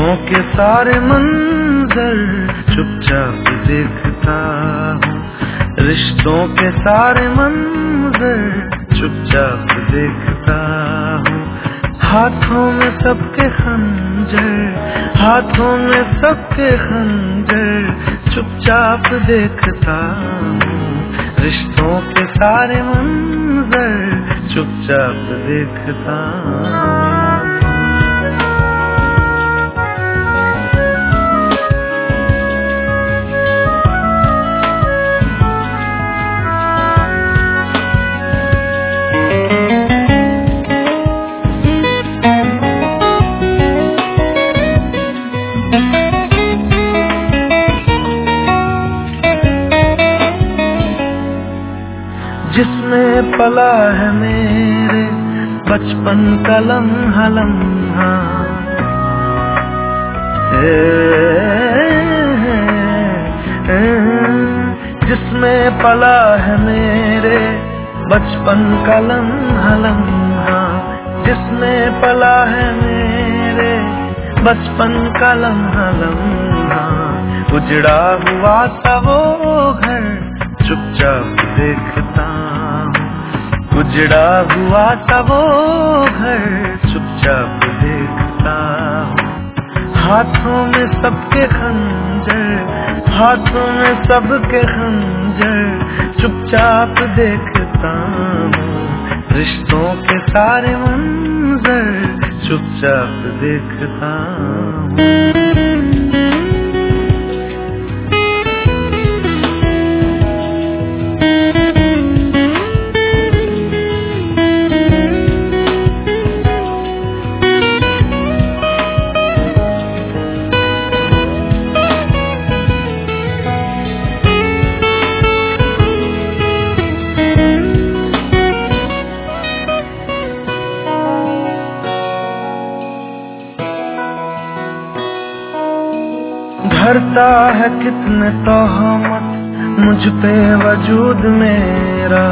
के सारे मंजर चुपचाप देखता हूँ, रिश्तों के सारे मंजर चुपचाप देखता हूँ। हाथों में सबके खंजर, हाथों में सबके खंजर चुपचाप देखता हूँ, रिश्तों के सारे मंजर चुपचाप देखता हूँ। जिसमें पला है मेरे बचपन का लम्हा लम्हा, जिसमें पला है मेरे बचपन का लम्हा लम्हा, जिसमें पला है मेरे बचपन का लम्हा लम्हा। उजड़ा हुआ था वो घर चुपचाप देखता हूँ, उजड़ा हुआ था वो घर चुपचाप देखता हूँ। हाथों में सबके खंजर, हाथों में सबके खंजर चुपचाप देखता हूँ, रिश्तों के सारे मंजर चुपचाप देखता हूँ। भरता है कितने तोहमत मुझ पे वजूद मेरा,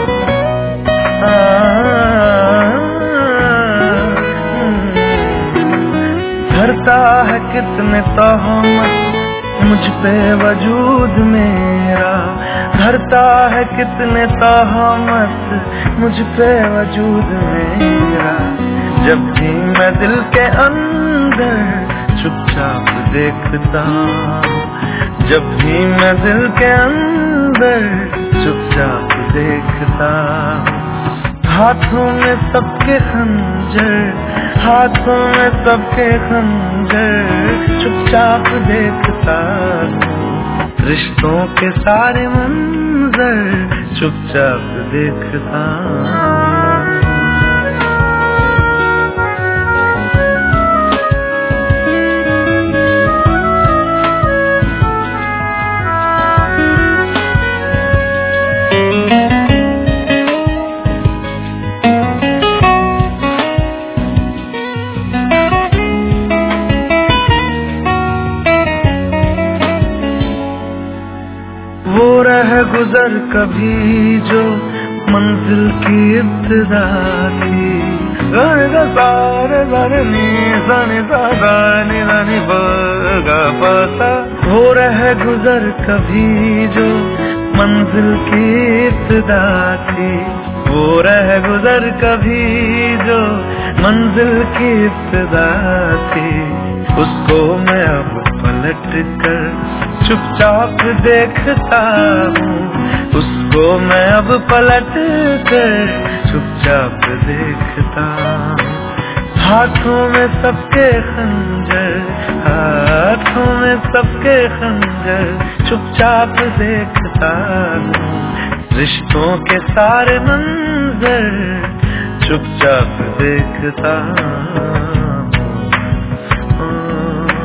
भरता है कितने तोहमत मुझ पे वजूद मेरा, भरता है कितने तोहमत मुझ पे वजूद मेरा। जब भी मैं दिल के अंदर चुपचाप देखता हूँ, जब भी मैं दिल के अंदर चुपचाप देखता हूँ। हाथों में सबके खंजर, हाथों में सबके खंजर चुपचाप देखता हूँ, रिश्तों के सारे मंजर चुपचाप देखता हूँ। वो रह गुजर कभी जो मंजिल की इब्तिदा थी, वो रह गुजर कभी जो मंजिल की इब्तिदा थी, वो रह गुजर कभी जो मंजिल की इब्तिदा थी। उसको मैं अब पलट कर चुपचाप देखता हूँ, उसको मैं अब पलट कर चुपचाप देखता हूँ। हाथों में सबके खंजर, हाथों में सबके खंजर चुपचाप देखता हूँ, रिश्तों के सारे मंजर चुपचाप देखता हूँ,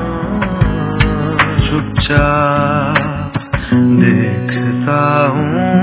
चुपचाप देखता हूँ।